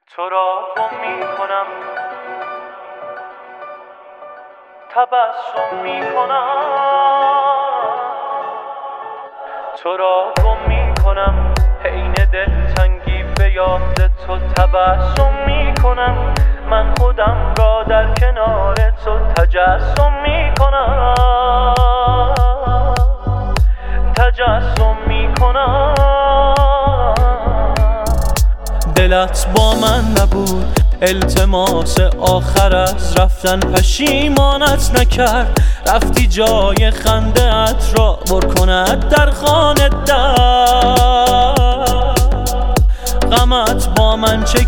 تو را گم میکنم، تبسم میکنم. تو را گم میکنم، حین دلتنگی به یاد تو تبسم میکنم. من خودم را در کنار تو تجسم میکنم، تجسم میکنم. دلت با من نبود، التماس آخر از رفتن پشیمانت نکرد. رفتی جای خنده ات را پر کند در خانه در. غمت با من چه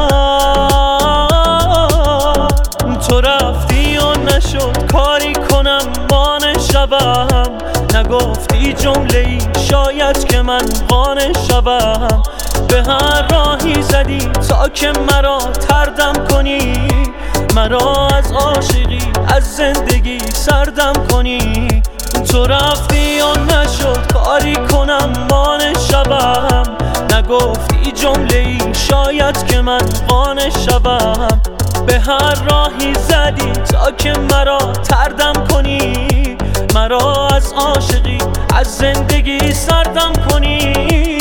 کرد؟ تو رفتی و نشد کاری کنم بانه شوم. نگفتی جمله‌ای شاید که من قانع شوم. به هر راهی زدی تا که مرا تردم کنی، مرا از عاشقی از زندگی سردم کنی. تو رفتی و نشد کاری کنم بانه شوم. نگفتی جمله‌ای شاید که من قانع شوم. به هر راهی زدی تا که مرا تردم کنی، مرا از عاشقی از زندگی سردم کنی.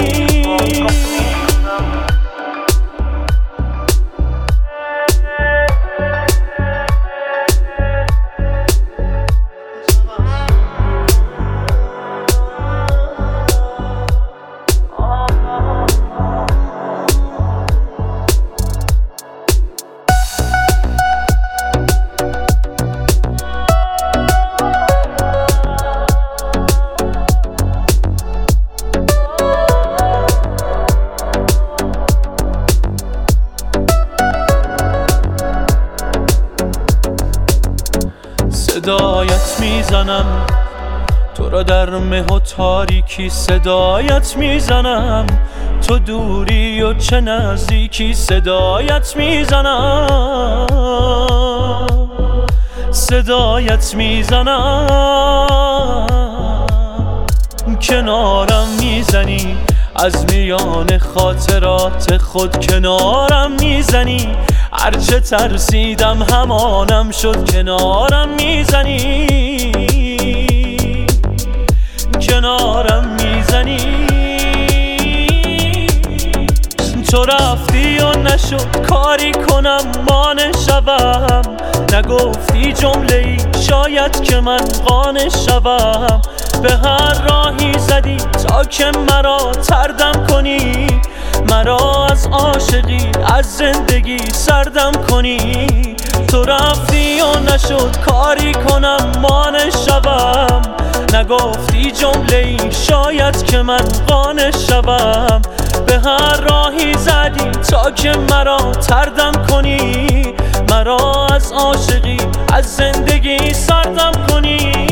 صدایت میزنم تو را در مه و تاریکی، صدایت میزنم تو دوری و چه نزدیکی. صدایت میزنم، صدایت میزنم، کنارم میزنی از میان خاطرات خود، کنارم میزنی. هرچه ترسیدم همانم شد، کنارم میزنی، کنارم میزنی. تو رفتی و نشد کاری کنم مانع شوم. نگفتی جمله‌ای شاید که من قانع شوم. به هر راهی زدی تا که مرا تردم کنی، مرا از عاشقی از زندگی سردم کنی. تو رفتی و نشد کاری کنم مانع شوم. نگفتی جمله‌ای شاید که من قانع شوم. به هر راهی زدی تا که مرا تردم کنی، مرا از عاشقی از زندگی سردم کنی.